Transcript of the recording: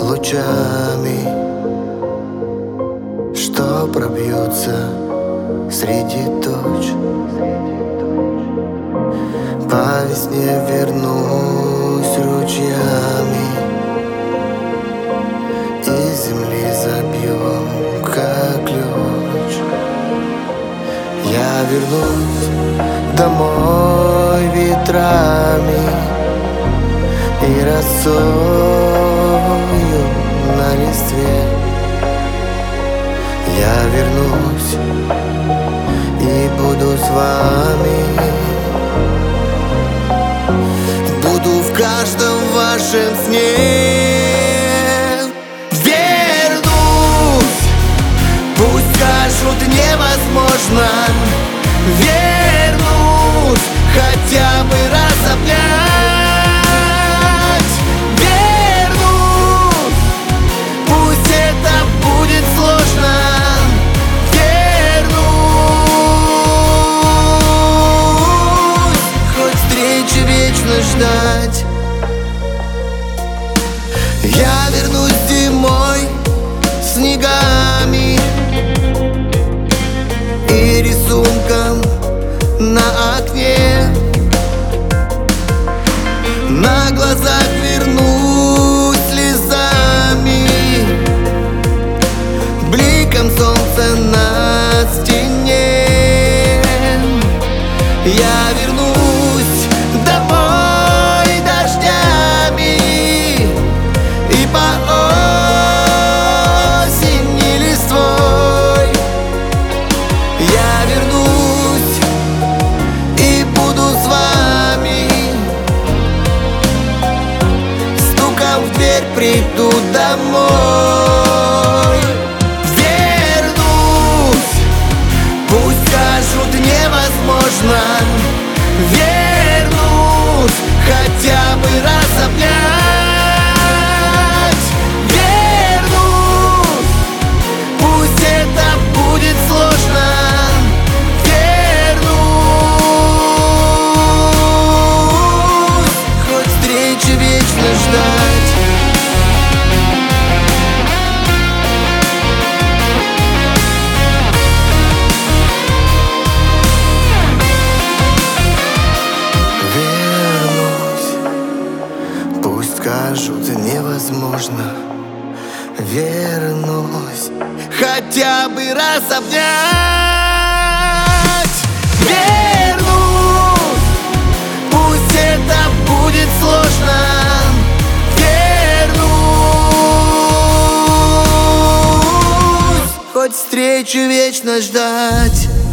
лучами, что пробьются среди туч. По весне вернусь ручьями, из земли забьем как ключ. Я вернусь домой ветрами и росою на листве. Я вернусь и буду с вами, буду в каждом вашем сне. Вернусь, пусть скажут невозможно. Вернусь, хотя бы раз обнять. Вернусь, пусть это будет сложно. Вернусь, хоть встречи вечно ждать. Я вернусь зимой, снегами и рисунком на окне. На глазах вернусь слезами, бликом солнца на стене. Я вернусь домой дождями и по осени листвой. Я вернусь и буду с вами, стуком в дверь приду домой. Вернусь, пусть скажут невозможно. Вернусь, хотя бы раз обнять. Вернусь, пусть это будет сложно. Вернусь, хоть встречи вечно ждать. Пусть скажут невозможно. Вернусь, хотя бы раз обнять. Вернусь, пусть это будет сложно. Вернусь, хоть встречу вечно ждать.